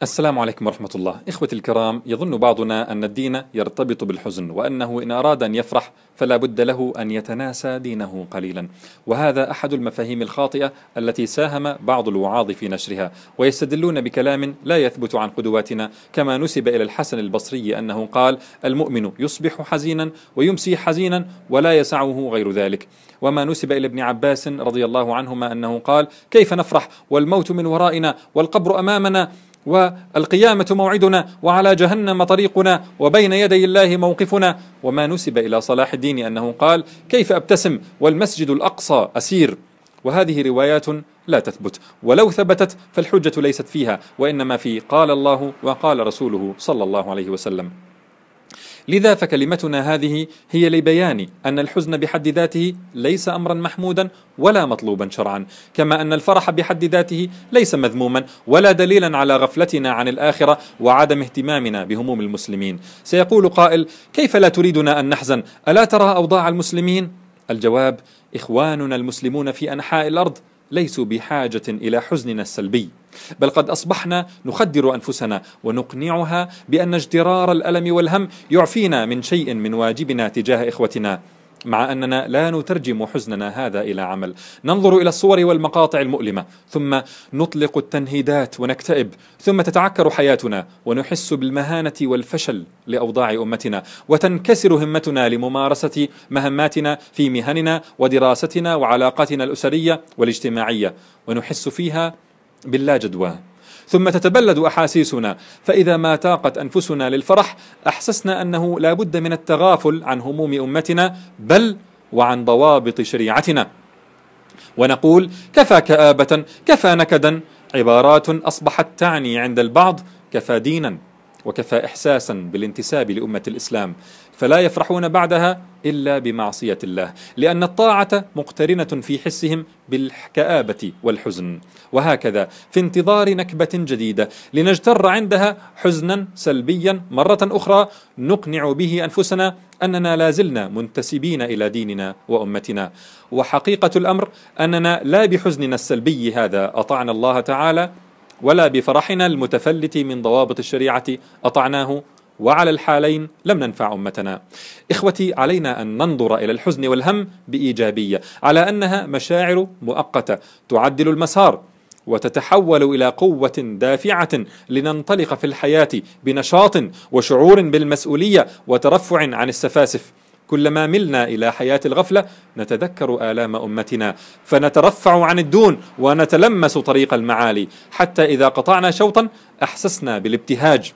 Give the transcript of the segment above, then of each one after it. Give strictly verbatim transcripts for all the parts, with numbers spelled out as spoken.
السلام عليكم ورحمة الله. إخوتي الكرام، يظن بعضنا أن الدين يرتبط بالحزن، وأنه إن أراد أن يفرح فلا بد له أن يتناسى دينه قليلا، وهذا أحد المفاهيم الخاطئة التي ساهم بعض الوعاظ في نشرها، ويستدلون بكلام لا يثبت عن قدواتنا، كما نسب إلى الحسن البصري أنه قال: المؤمن يصبح حزينا ويمسي حزينا ولا يسعه غير ذلك. وما نسب إلى ابن عباس رضي الله عنهما أنه قال: كيف نفرح والموت من ورائنا والقبر أمامنا والقيامة موعدنا وعلى جهنم طريقنا وبين يدي الله موقفنا. وما نسب إلى صلاح الدين أنه قال: كيف أبتسم والمسجد الأقصى أسير. وهذه روايات لا تثبت، ولو ثبتت فالحجة ليست فيها، وإنما في قال الله وقال رسوله صلى الله عليه وسلم. لذا فكلمتنا هذه هي لبيان أن الحزن بحد ذاته ليس أمرا محمودا ولا مطلوبا شرعا، كما أن الفرح بحد ذاته ليس مذموما ولا دليلا على غفلتنا عن الآخرة وعدم اهتمامنا بهموم المسلمين. سيقول قائل: كيف لا تريدنا أن نحزن؟ ألا ترى أوضاع المسلمين؟ الجواب: إخواننا المسلمون في أنحاء الأرض ليسوا بحاجة إلى حزننا السلبي، بل قد أصبحنا نخدر أنفسنا ونقنعها بأن اجترار الألم والهم يعفينا من شيء من واجبنا تجاه إخوتنا، مع أننا لا نترجم حزننا هذا إلى عمل. ننظر إلى الصور والمقاطع المؤلمة ثم نطلق التنهيدات ونكتئب، ثم تتعكر حياتنا ونحس بالمهانة والفشل لأوضاع أمتنا، وتنكسر همتنا لممارسة مهماتنا في مهننا ودراستنا وعلاقاتنا الأسرية والاجتماعية، ونحس فيها باللا جدوى. ثم تتبلد أحاسيسنا، فإذا ما تاقت أنفسنا للفرح أحسسنا أنه لا بد من التغافل عن هموم أمتنا بل وعن ضوابط شريعتنا، ونقول: كفى كآبة، كفى نكدا، عبارات أصبحت تعني عند البعض كفى دينا وكفى إحساسا بالانتساب لأمة الإسلام، فلا يفرحون بعدها إلا بمعصية الله، لأن الطاعة مقترنة في حسهم بالكآبة والحزن. وهكذا في انتظار نكبة جديدة لنجتر عندها حزنا سلبيا مرة أخرى نقنع به أنفسنا أننا لازلنا منتسبين إلى ديننا وأمتنا. وحقيقة الأمر أننا لا بحزننا السلبي هذا أطعنا الله تعالى، ولا بفرحنا المتفلت من ضوابط الشريعة أطعناه، وعلى الحالين لم ننفع أمتنا. إخوتي، علينا أن ننظر إلى الحزن والهم بإيجابية، على أنها مشاعر مؤقتة تعدل المسار وتتحول إلى قوة دافعة لننطلق في الحياة بنشاط وشعور بالمسؤولية وترفع عن السفاسف. كلما ملنا إلى حياة الغفلة نتذكر آلام أمتنا فنترفع عن الدون ونتلمس طريق المعالي، حتى إذا قطعنا شوطا أحسسنا بالابتهاج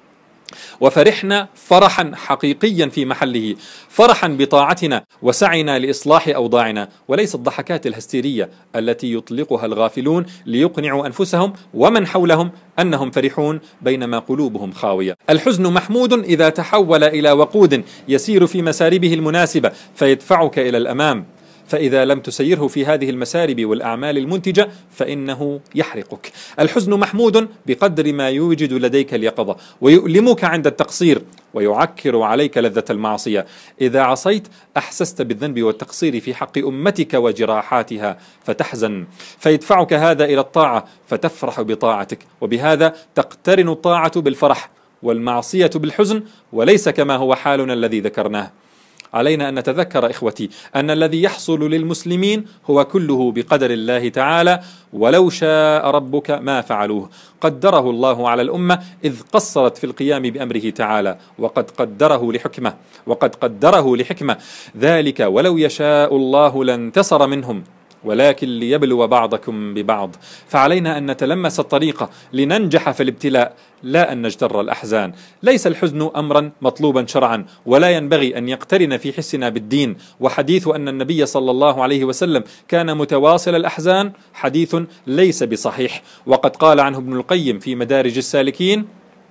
وفرحنا فرحا حقيقيا في محله، فرحا بطاعتنا وسعينا لإصلاح أوضاعنا، وليس الضحكات الهستيرية التي يطلقها الغافلون ليقنعوا أنفسهم ومن حولهم أنهم فرحون بينما قلوبهم خاوية. الحزن محمود إذا تحول إلى وقود يسير في مساربه المناسبة فيدفعك إلى الأمام، فإذا لم تسيره في هذه المسارب والأعمال المنتجة فإنه يحرقك. الحزن محمود بقدر ما يوجد لديك اليقظة ويؤلمك عند التقصير ويعكر عليك لذة المعصية. إذا عصيت أحسست بالذنب والتقصير في حق أمتك وجراحاتها فتحزن، فيدفعك هذا إلى الطاعة فتفرح بطاعتك، وبهذا تقترن الطاعة بالفرح والمعصية بالحزن، وليس كما هو حالنا الذي ذكرناه. علينا أن نتذكر إخوتي أن الذي يحصل للمسلمين هو كله بقدر الله تعالى، ولو شاء ربك ما فعلوه. قدره الله على الأمة إذ قصرت في القيام بأمره تعالى، وقد قدره لحكمة وقد قدره لحكمة ذلك ولو يشاء الله لانتصر منهم ولكن ليبلو بعضكم ببعض. فعلينا أن نتلمس الطريقة لننجح في الابتلاء، لا أن نجتر الأحزان. ليس الحزن أمرا مطلوبا شرعا، ولا ينبغي أن يقترن في حسنا بالدين. وحديث أن النبي صلى الله عليه وسلم كان متواصل الأحزان حديث ليس بصحيح، وقد قال عنه ابن القيم في مدارج السالكين: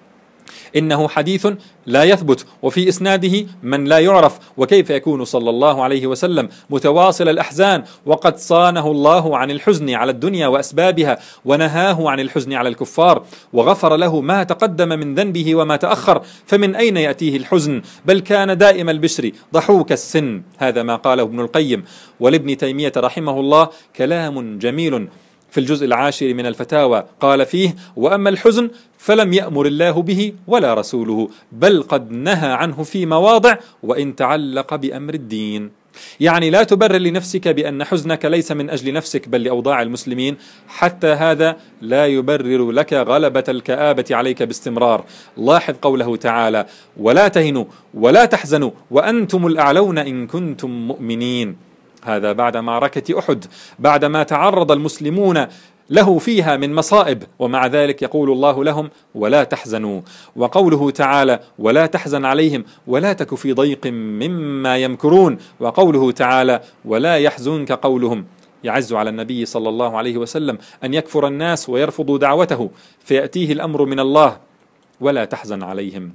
إنه حديث لا يثبت وفي إسناده من لا يعرف، وكيف يكون صلى الله عليه وسلم متواصل الأحزان وقد صانه الله عن الحزن على الدنيا وأسبابها، ونهاه عن الحزن على الكفار، وغفر له ما تقدم من ذنبه وما تأخر، فمن أين يأتيه الحزن؟ بل كان دائم البشر ضحوك السن. هذا ما قاله ابن القيم. ولابن تيمية رحمه الله كلام جميل في الجزء العاشر من الفتاوى، قال فيه: وأما الحزن فلم يأمر الله به ولا رسوله، بل قد نهى عنه في مواضع وإن تعلق بأمر الدين. يعني لا تبرر لنفسك بأن حزنك ليس من أجل نفسك بل لأوضاع المسلمين، حتى هذا لا يبرر لك غلبة الكآبة عليك باستمرار. لاحظ قوله تعالى: ولا تهنوا ولا تحزنوا وأنتم الأعلون إن كنتم مؤمنين. هذا بعد معركة أحد، بعدما تعرض المسلمون له فيها من مصائب، ومع ذلك يقول الله لهم: ولا تحزنوا. وقوله تعالى: ولا تحزن عليهم ولا تك في ضيق مما يمكرون. وقوله تعالى: ولا يحزنك قولهم. يعز على النبي صلى الله عليه وسلم أن يكفر الناس ويرفضوا دعوته، فيأتيه الأمر من الله: ولا تحزن عليهم.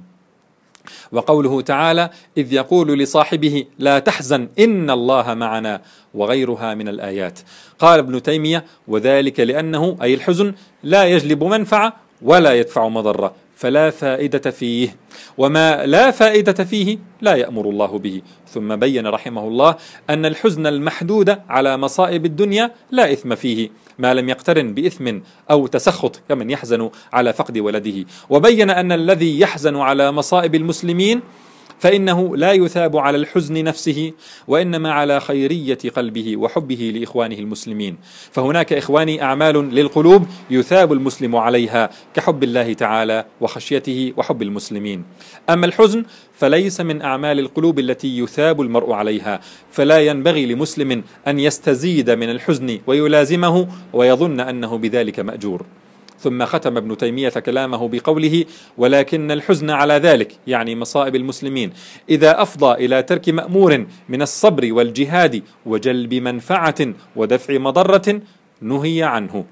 وقوله تعالى: إذ يقول لصاحبه لا تحزن إن الله معنا، وغيرها من الآيات. قال ابن تيمية: وذلك لأنه أي الحزن لا يجلب منفعة ولا يدفع مضرة، فلا فائدة فيه، وما لا فائدة فيه لا يأمر الله به. ثم بين رحمه الله أن الحزن المحدود على مصائب الدنيا لا إثم فيه ما لم يقترن بإثم أو تسخط كمن يحزن على فقد ولده. وبين أن الذي يحزن على مصائب المسلمين فإنه لا يثاب على الحزن نفسه، وإنما على خيرية قلبه وحبه لإخوانه المسلمين. فهناك إخواني أعمال للقلوب يثاب المسلم عليها، كحب الله تعالى وخشيته وحب المسلمين. أما الحزن فليس من أعمال القلوب التي يثاب المرء عليها، فلا ينبغي لمسلم أن يستزيد من الحزن ويلازمه ويظن أنه بذلك مأجور. ثم ختم ابن تيمية كلامه بقوله: ولكن الحزن على ذلك، يعني مصائب المسلمين، إذا أفضى إلى ترك مأمور من الصبر والجهاد وجلب منفعة ودفع مضرة نهي عنه.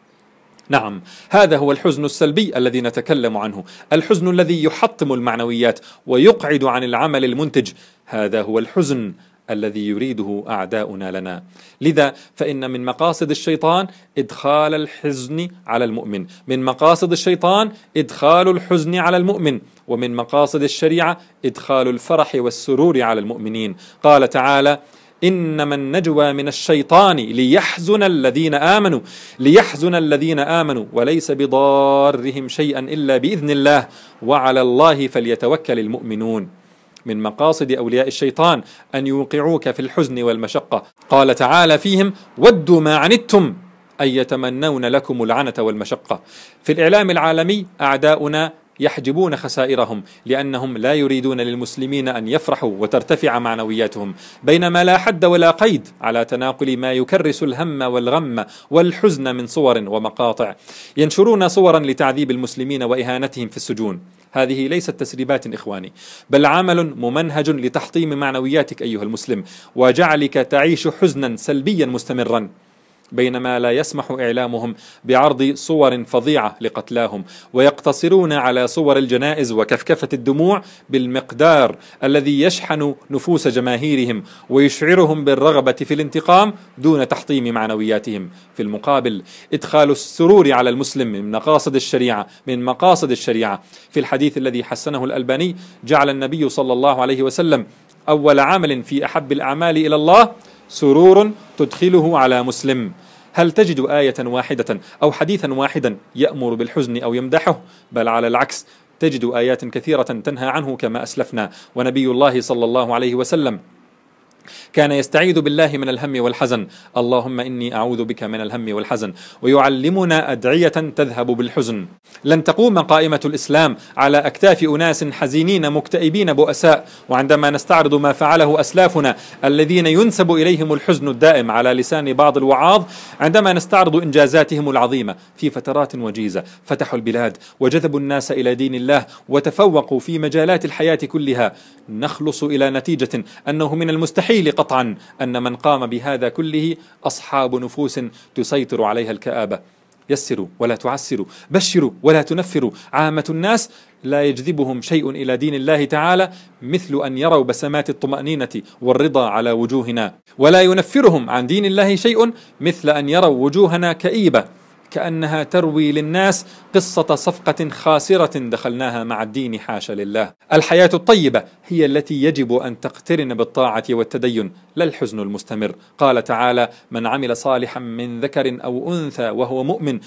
نعم، هذا هو الحزن السلبي الذي نتكلم عنه، الحزن الذي يحطم المعنويات ويقعد عن العمل المنتج. هذا هو الحزن الذي يريده أعداؤنا لنا. لذا فإن من مقاصد الشيطان إدخال الحزن على المؤمن، من مقاصد الشيطان إدخال الحزن على المؤمن، ومن مقاصد الشريعة إدخال الفرح والسرور على المؤمنين. قال تعالى: إنما النجوى من الشيطان ليحزن الذين آمنوا ليحزن الذين آمنوا وليس بضارهم شيئا إلا بإذن الله وعلى الله فليتوكل المؤمنون. من مقاصد أولياء الشيطان أن يوقعوك في الحزن والمشقة. قال تعالى فيهم: ودوا ما عنتم أي يتمنون لكم العنة والمشقة. في الإعلام العالمي أعداؤنا يحجبون خسائرهم، لأنهم لا يريدون للمسلمين أن يفرحوا وترتفع معنوياتهم، بينما لا حد ولا قيد على تناقل ما يكرس الهم والغم والحزن من صور ومقاطع. ينشرون صورا لتعذيب المسلمين وإهانتهم في السجون. هذه ليست تسريبات إخواني، بل عمل ممنهج لتحطيم معنوياتك أيها المسلم، وجعلك تعيش حزنا سلبيا مستمرا، بينما لا يسمح إعلامهم بعرض صور فظيعة لقتلاهم، ويقتصرون على صور الجنائز وكفكفة الدموع بالمقدار الذي يشحن نفوس جماهيرهم ويشعرهم بالرغبة في الانتقام دون تحطيم معنوياتهم. في المقابل إدخال السرور على المسلم من مقاصد الشريعة من مقاصد الشريعة. في الحديث الذي حسنه الألباني جعل النبي صلى الله عليه وسلم أول عمل في أحب الأعمال إلى الله سرور تدخله على مسلم. هل تجد آية واحدة أو حديثا واحدا يأمر بالحزن أو يمدحه؟ بل على العكس، تجد آيات كثيرة تنهى عنه كما أسلفنا. ونبي الله صلى الله عليه وسلم كان يستعيذ بالله من الهم والحزن: اللهم إني أعوذ بك من الهم والحزن، ويعلمنا أدعية تذهب بالحزن. لن تقوم قائمة الإسلام على أكتاف أناس حزينين مكتئبين بؤساء. وعندما نستعرض ما فعله أسلافنا الذين ينسب إليهم الحزن الدائم على لسان بعض الوعاظ، عندما نستعرض إنجازاتهم العظيمة في فترات وجيزة، فتحوا البلاد وجذبوا الناس إلى دين الله وتفوقوا في مجالات الحياة كلها، نخلص إلى نتيجة أنه من المستحيل قطعا أن من قام بهذا كله أصحاب نفوس تسيطر عليها الكآبة. يسروا ولا تعسروا، بشروا ولا تنفروا. عامة الناس لا يجذبهم شيء إلى دين الله تعالى مثل أن يروا بسمات الطمأنينة والرضا على وجوهنا، ولا ينفرهم عن دين الله شيء مثل أن يروا وجوهنا كئيبة كأنها تروي للناس قصة صفقة خاسرة دخلناها مع الدين حاشا لله. الحياة الطيبة هي التي يجب أن تقترن بالطاعة والتدين، لا الحزن المستمر. قال تعالى: من عمل صالحا من ذكر أو أنثى وهو مؤمن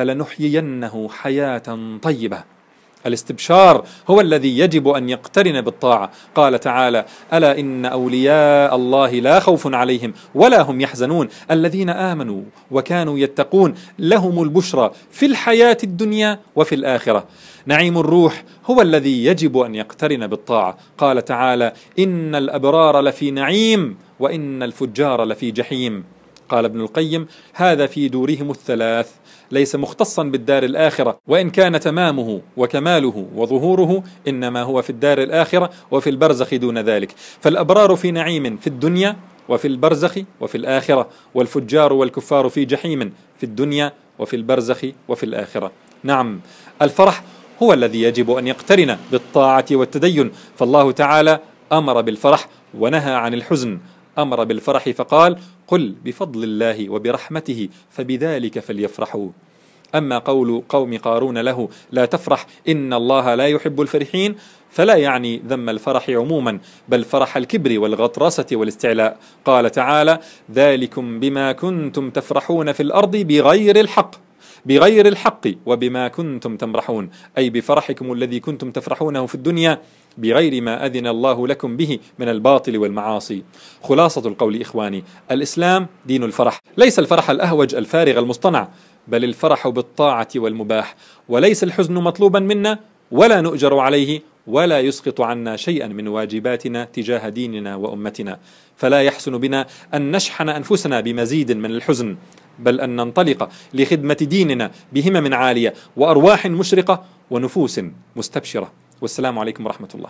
فلنحيينه حياة طيبة. الاستبشار هو الذي يجب أن يقترن بالطاعة. قال تعالى: ألا إن أولياء الله لا خوف عليهم ولا هم يحزنون الذين آمنوا وكانوا يتقون لهم البشرى في الحياة الدنيا وفي الآخرة. نعيم الروح هو الذي يجب أن يقترن بالطاعة. قال تعالى: إن الأبرار لفي نعيم وإن الفجار لفي جحيم. قال ابن القيم: هذا في دورهم الثلاث، ليس مختصا بالدار الآخرة، وإن كان تمامه وكماله وظهوره إنما هو في الدار الآخرة وفي البرزخ دون ذلك. فالأبرار في نعيم في الدنيا وفي البرزخ وفي الآخرة، والفجار والكفار في جحيم في الدنيا وفي البرزخ وفي الآخرة. نعم، الفرح هو الذي يجب أن يقترن بالطاعة والتدين، فالله تعالى أمر بالفرح ونهى عن الحزن. أمر بالفرح فقال: قل بفضل الله وبرحمته فبذلك فليفرحوا. أما قول قوم قارون له: لا تفرح إن الله لا يحب الفرحين، فلا يعني ذم الفرح عموما، بل فرح الكبر والغطرسة والاستعلاء. قال تعالى: ذلكم بما كنتم تفرحون في الأرض بغير الحق بغير الحق وبما كنتم تمرحون، أي بفرحكم الذي كنتم تفرحونه في الدنيا بغير ما أذن الله لكم به من الباطل والمعاصي. خلاصة القول إخواني: الإسلام دين الفرح، ليس الفرح الأهوج الفارغ المصطنع، بل الفرح بالطاعة والمباح. وليس الحزن مطلوبا منا ولا نؤجر عليه، ولا يسقط عنا شيئا من واجباتنا تجاه ديننا وأمتنا. فلا يحسن بنا أن نشحن أنفسنا بمزيد من الحزن، بل أن ننطلق لخدمة ديننا بهمم عالية وأرواح مشرقة ونفوس مستبشرة. والسلام عليكم ورحمة الله.